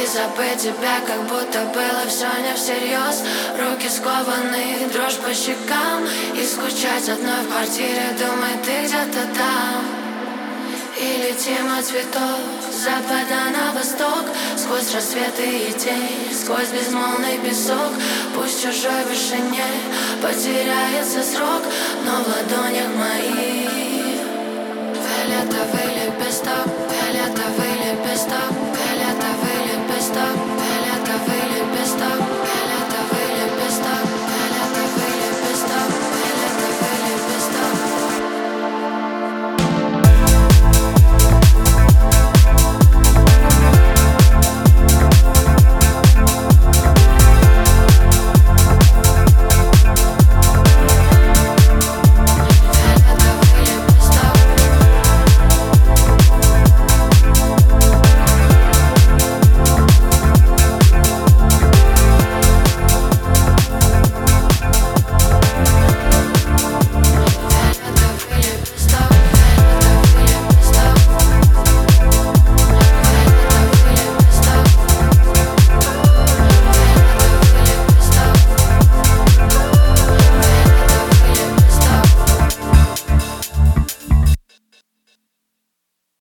забыть тебя, как будто было все не всерьез. Руки скованы, дрожь по щекам. И скучать одной в квартире, думай, ты где-то там. И летим от цветов с запада на восток, сквозь рассветы и тень, сквозь безмолвный песок. Пусть в чужой вышине потеряется срок, но в ладонях моих фиолетовый лепесток.